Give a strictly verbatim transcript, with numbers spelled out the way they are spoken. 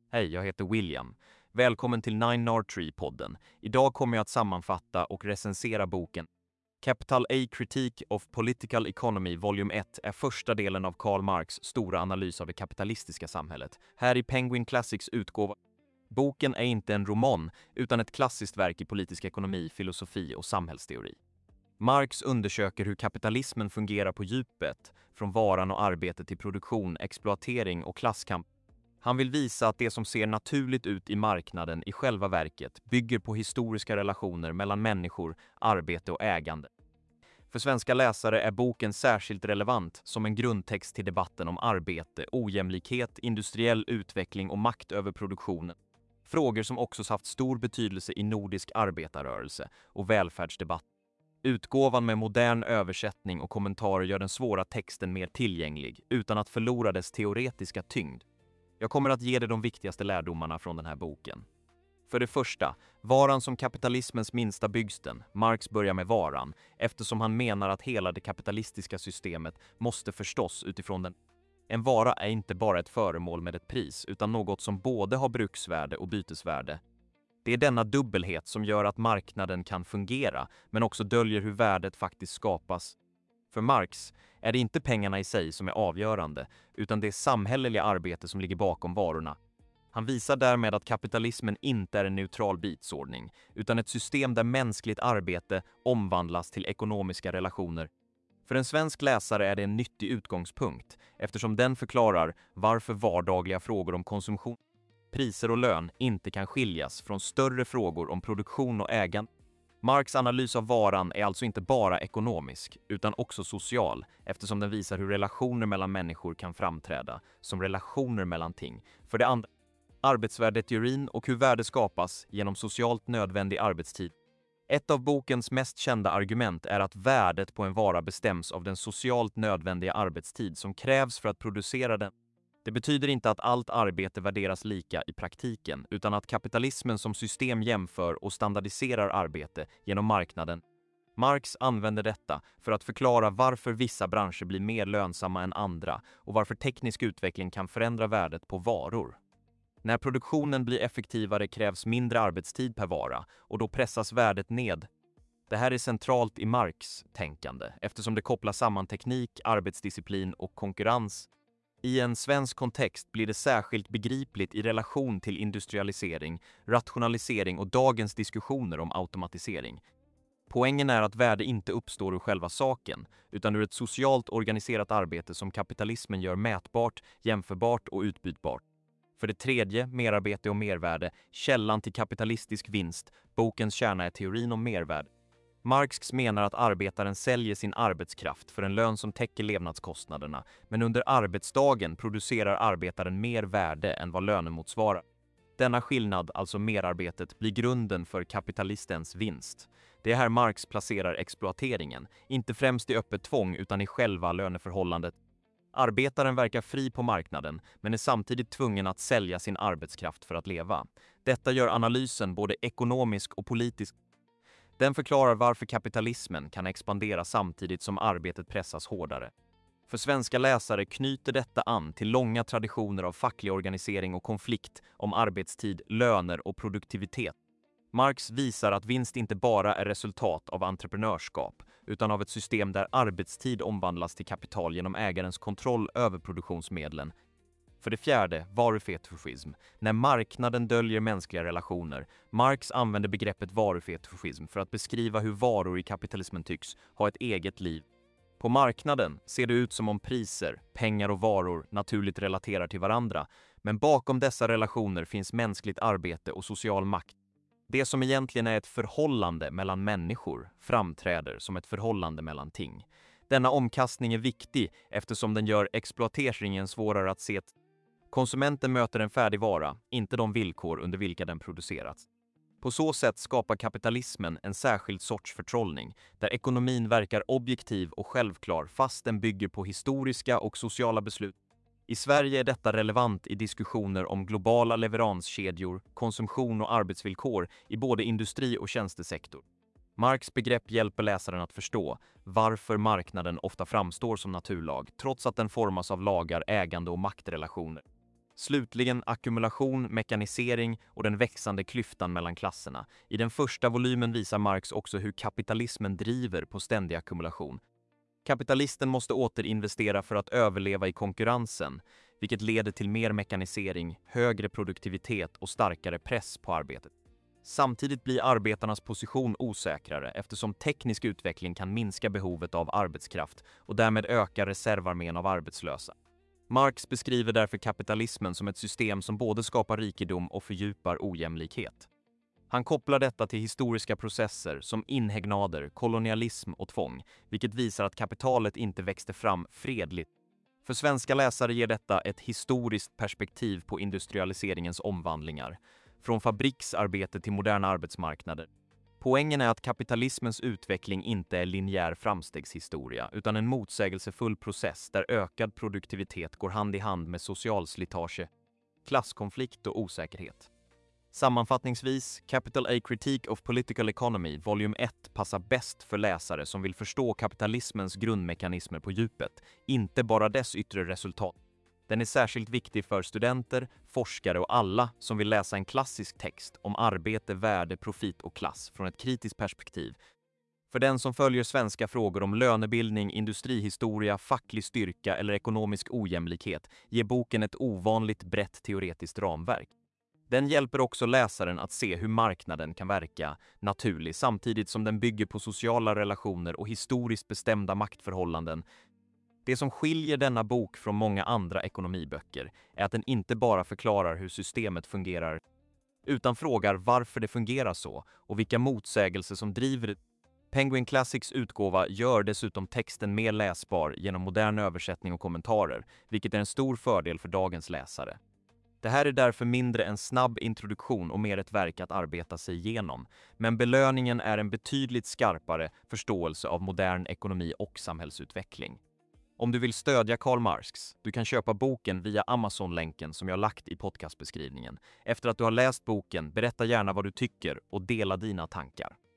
Hej, jag heter William. Välkommen till Nine Nard Tree-podden. Idag kommer jag att sammanfatta och recensera boken Capital A Critique of Political Economy Volume ett är första delen av Karl Marx stora analys av det kapitalistiska samhället. Här i Penguin Classics utgåva. Boken är inte en roman utan ett klassiskt verk i politisk ekonomi, filosofi och samhällsteori. Marx undersöker hur kapitalismen fungerar på djupet, från varan och arbete till produktion, exploatering och klasskamp. Han vill visa att det som ser naturligt ut i marknaden i själva verket bygger på historiska relationer mellan människor, arbete och ägande. För svenska läsare är boken särskilt relevant som en grundtext till debatten om arbete, ojämlikhet, industriell utveckling och makt över produktionen. Frågor som också haft stor betydelse i nordisk arbetarrörelse och välfärdsdebatt. Utgåvan med modern översättning och kommentarer gör den svåra texten mer tillgänglig utan att förlora dess teoretiska tyngd. Jag kommer att ge dig de viktigaste lärdomarna från den här boken. För det första, varan som kapitalismens minsta byggsten. Marx börjar med varan, eftersom han menar att hela det kapitalistiska systemet måste förstås utifrån den. En vara är inte bara ett föremål med ett pris, utan något som både har bruksvärde och bytesvärde. Det är denna dubbelhet som gör att marknaden kan fungera, men också döljer hur värdet faktiskt skapas. För Marx är det inte pengarna i sig som är avgörande, utan det samhälleliga arbete som ligger bakom varorna. Han visar därmed att kapitalismen inte är en neutral bitsordning, utan ett system där mänskligt arbete omvandlas till ekonomiska relationer. För en svensk läsare är det en nyttig utgångspunkt, eftersom den förklarar varför vardagliga frågor om konsumtion, priser och lön inte kan skiljas från större frågor om produktion och ägande. Marx analys av varan är alltså inte bara ekonomisk, utan också social, eftersom den visar hur relationer mellan människor kan framträda som relationer mellan ting. För det andra, arbetsvärdeteorin och hur värde skapas genom socialt nödvändig arbetstid. Ett av bokens mest kända argument är att värdet på en vara bestäms av den socialt nödvändiga arbetstid som krävs för att producera den. Det betyder inte att allt arbete värderas lika i praktiken, utan att kapitalismen som system jämför och standardiserar arbete genom marknaden. Marx använder detta för att förklara varför vissa branscher blir mer lönsamma än andra och varför teknisk utveckling kan förändra värdet på varor. När produktionen blir effektivare krävs mindre arbetstid per vara och då pressas värdet ned. Det här är centralt i Marx tänkande eftersom det kopplar samman teknik, arbetsdisciplin och konkurrens. I en svensk kontext blir det särskilt begripligt i relation till industrialisering, rationalisering och dagens diskussioner om automatisering. Poängen är att värde inte uppstår ur själva saken, utan ur ett socialt organiserat arbete som kapitalismen gör mätbart, jämförbart och utbytbart. För det tredje, merarbete och mervärde, källan till kapitalistisk vinst. Bokens kärna är teorin om mervärde. Marx menar att arbetaren säljer sin arbetskraft för en lön som täcker levnadskostnaderna, men under arbetsdagen producerar arbetaren mer värde än vad lönen motsvarar. Denna skillnad, alltså merarbetet, blir grunden för kapitalistens vinst. Det är här Marx placerar exploateringen, inte främst i öppet tvång utan i själva löneförhållandet. Arbetaren verkar fri på marknaden, men är samtidigt tvungen att sälja sin arbetskraft för att leva. Detta gör analysen både ekonomisk och politisk. Den förklarar varför kapitalismen kan expandera samtidigt som arbetet pressas hårdare. För svenska läsare knyter detta an till långa traditioner av facklig organisering och konflikt om arbetstid, löner och produktivitet. Marx visar att vinst inte bara är resultat av entreprenörskap, utan av ett system där arbetstid omvandlas till kapital genom ägarens kontroll över produktionsmedlen. För det fjärde, varufetischism. När marknaden döljer mänskliga relationer. Marx använder begreppet varufetischism för att beskriva hur varor i kapitalismen tycks ha ett eget liv. På marknaden ser det ut som om priser, pengar och varor naturligt relaterar till varandra, men bakom dessa relationer finns mänskligt arbete och social makt. Det som egentligen är ett förhållande mellan människor framträder som ett förhållande mellan ting. Denna omkastning är viktig eftersom den gör exploateringen svårare att se. Konsumenten möter en färdig vara, inte de villkor under vilka den producerats. På så sätt skapar kapitalismen en särskild sorts förtrollning, där ekonomin verkar objektiv och självklar fast den bygger på historiska och sociala beslut. I Sverige är detta relevant i diskussioner om globala leveranskedjor, konsumtion och arbetsvillkor i både industri- och tjänstesektor. Marx begrepp hjälper läsaren att förstå varför marknaden ofta framstår som naturlag, trots att den formas av lagar, ägande och maktrelationer. Slutligen ackumulation, mekanisering och den växande klyftan mellan klasserna. I den första volymen visar Marx också hur kapitalismen driver på ständig ackumulation. Kapitalisten måste återinvestera för att överleva i konkurrensen, vilket leder till mer mekanisering, högre produktivitet och starkare press på arbetet. Samtidigt blir arbetarnas position osäkrare eftersom teknisk utveckling kan minska behovet av arbetskraft och därmed öka reservarmén av arbetslösa. Marx beskriver därför kapitalismen som ett system som både skapar rikedom och fördjupar ojämlikhet. Han kopplar detta till historiska processer som inhägnader, kolonialism och tvång, vilket visar att kapitalet inte växte fram fredligt. För svenska läsare ger detta ett historiskt perspektiv på industrialiseringens omvandlingar, från fabriksarbete till moderna arbetsmarknader. Poängen är att kapitalismens utveckling inte är linjär framstegshistoria utan en motsägelsefull process där ökad produktivitet går hand i hand med social slitage, klasskonflikt och osäkerhet. Sammanfattningsvis, Capital A Critique of Political Economy, volym ett passar bäst för läsare som vill förstå kapitalismens grundmekanismer på djupet, inte bara dess yttre resultat. Den är särskilt viktig för studenter, forskare och alla som vill läsa en klassisk text om arbete, värde, profit och klass från ett kritiskt perspektiv. För den som följer svenska frågor om lönebildning, industrihistoria, facklig styrka eller ekonomisk ojämlikhet ger boken ett ovanligt brett teoretiskt ramverk. Den hjälper också läsaren att se hur marknaden kan verka naturlig samtidigt som den bygger på sociala relationer och historiskt bestämda maktförhållanden. Det som skiljer denna bok från många andra ekonomiböcker är att den inte bara förklarar hur systemet fungerar, utan frågar varför det fungerar så och vilka motsägelser som driver det. Penguin Classics utgåva gör dessutom texten mer läsbar genom modern översättning och kommentarer, vilket är en stor fördel för dagens läsare. Det här är därför mindre en snabb introduktion och mer ett verk att arbeta sig igenom, men belöningen är en betydligt skarpare förståelse av modern ekonomi och samhällsutveckling. Om du vill stödja Karl Marx, du kan köpa boken via Amazon-länken som jag lagt i podcastbeskrivningen. Efter att du har läst boken, berätta gärna vad du tycker och dela dina tankar.